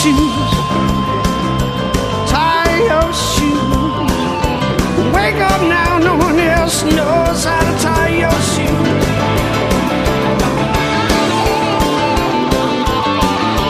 shoes, tie your shoes. Wake up now, no one else knows.